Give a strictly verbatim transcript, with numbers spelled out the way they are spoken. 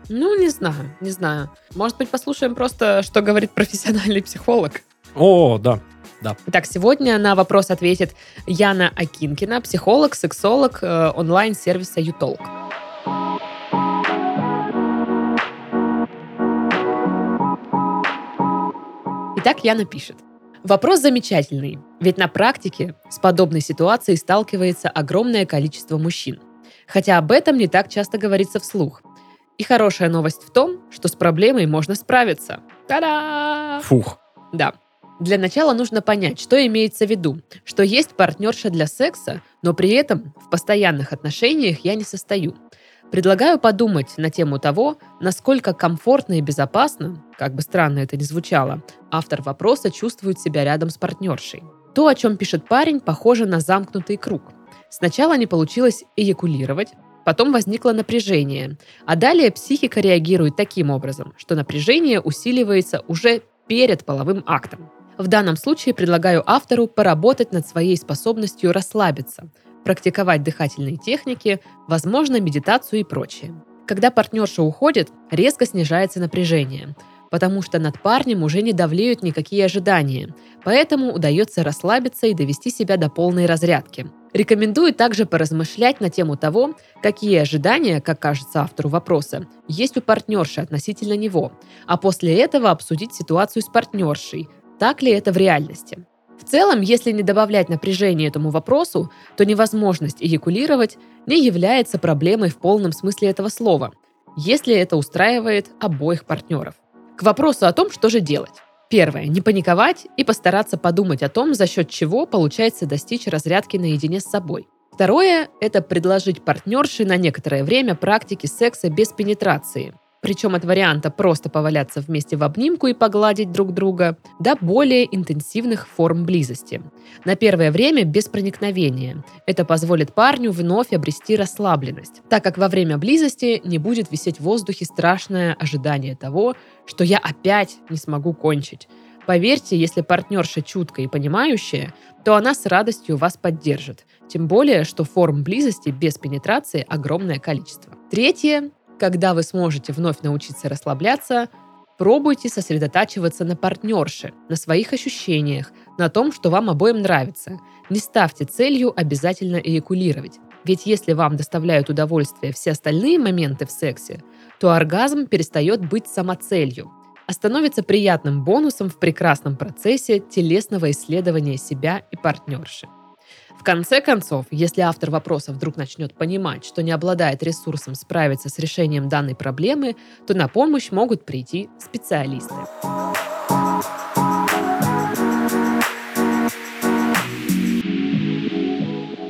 Ну, не знаю, не знаю. Может быть, послушаем просто, что говорит профессиональный психолог? О, да, да. Итак, сегодня на вопрос ответит Яна Акинкина, психолог, сексолог э, онлайн-сервиса YouTalk. Итак, Яна пишет. Вопрос замечательный, ведь на практике с подобной ситуацией сталкивается огромное количество мужчин. Хотя об этом не так часто говорится вслух. И хорошая новость в том, что с проблемой можно справиться. Та-да! Фух. Да. Для начала нужно понять, что имеется в виду, что есть партнерша для секса, но при этом в постоянных отношениях я не состою. Предлагаю подумать на тему того, насколько комфортно и безопасно, как бы странно это ни звучало, автор вопроса чувствует себя рядом с партнершей. То, о чем пишет парень, похоже на замкнутый круг. Сначала не получилось эякулировать, потом возникло напряжение, а далее психика реагирует таким образом, что напряжение усиливается уже перед половым актом. В данном случае предлагаю автору поработать над своей способностью расслабиться, практиковать дыхательные техники, возможно, медитацию и прочее. Когда партнерша уходит, резко снижается напряжение, потому что над парнем уже не давлеют никакие ожидания, поэтому удается расслабиться и довести себя до полной разрядки. Рекомендую также поразмышлять на тему того, какие ожидания, как кажется автору вопроса, есть у партнерши относительно него, а после этого обсудить ситуацию с партнершей, так ли это в реальности. В целом, если не добавлять напряжения этому вопросу, то невозможность эякулировать не является проблемой в полном смысле этого слова, если это устраивает обоих партнеров. К вопросу о том, что же делать. Первое. Не паниковать и постараться подумать о том, за счет чего получается достичь разрядки наедине с собой. Второе – это предложить партнерше на некоторое время практики секса без пенетрации. Причем от варианта просто поваляться вместе в обнимку и погладить друг друга до более интенсивных форм близости. На первое время без проникновения. Это позволит парню вновь обрести расслабленность, так как во время близости не будет висеть в воздухе страшное ожидание того, что я опять не смогу кончить. Поверьте, если партнерша чуткая и понимающая, то она с радостью вас поддержит. Тем более, что форм близости без пенетрации огромное количество. Третье. Когда вы сможете вновь научиться расслабляться, пробуйте сосредотачиваться на партнерше, на своих ощущениях, на том, что вам обоим нравится. Не ставьте целью обязательно эякулировать. Ведь если вам доставляют удовольствие все остальные моменты в сексе, то оргазм перестает быть самоцелью, а становится приятным бонусом в прекрасном процессе телесного исследования себя и партнерши. В конце концов, если автор вопроса вдруг начнет понимать, что не обладает ресурсом справиться с решением данной проблемы, то на помощь могут прийти специалисты.